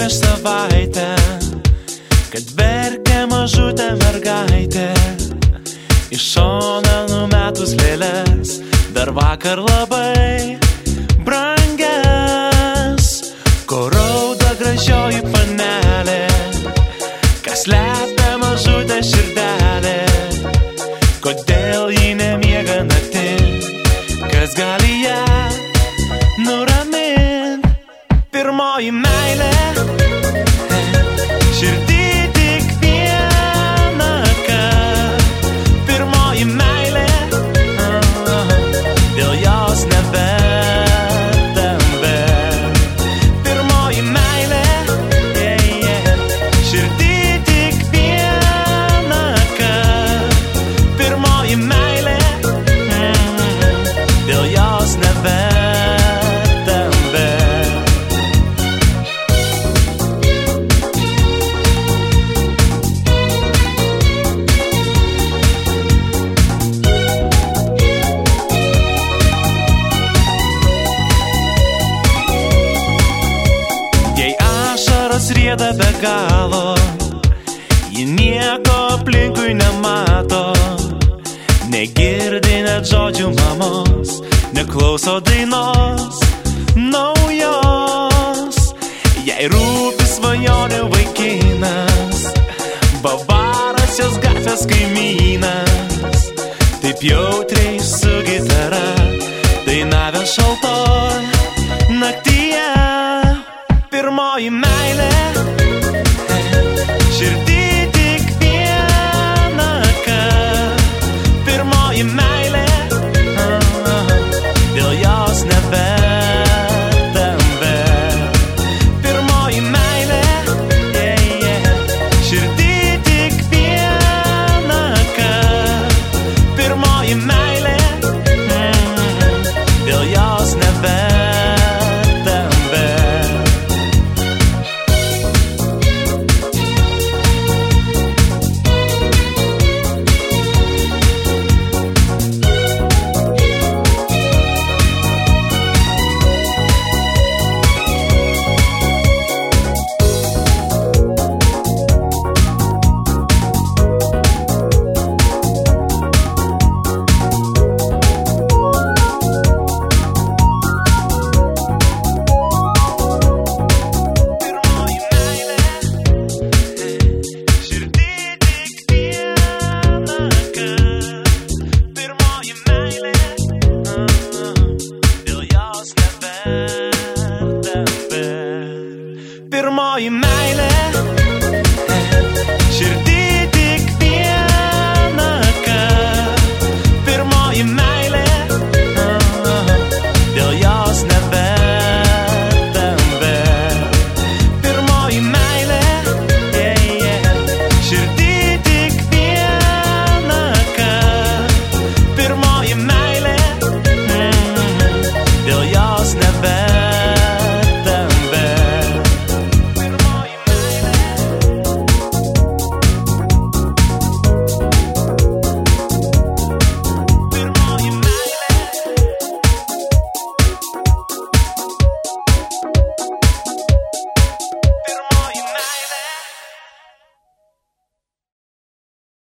prieš savaitę, kad verkė mažutė mergaitė, į šoną numetus lėles, dar vakar labai brangias, kur rauda gražioji panelė, kas slepia mažutę širdelę, kodėl ji nemiega naktim, kas gali ją nuramint. Pirmoji meilė, širdį tik vieną kart. Pirmoji meilė, dėl jos nebetambe. Pirmoji meilė, širdį tik vieną kart. Pirmoji meilė, dėl jos nebetambe. Rieda be galo, ji nieko aplinkui nemato, negirdi net žodžių mamos, neklauso dainos naujos. Jai rūpi svajonių vaikinas, bavaras jos gatvės kaimynas, taip jautriai su gitara dainavęs šaltoj naktyje. Pirmoji meilė, širdį tik vieną kart. Pirmoji meilė, dėl jos nebetambe. Pirmoji meilė, širdį tik vieną kart. Pirmoji meilė, dėl jos nebetambe. Pirmoji meilė.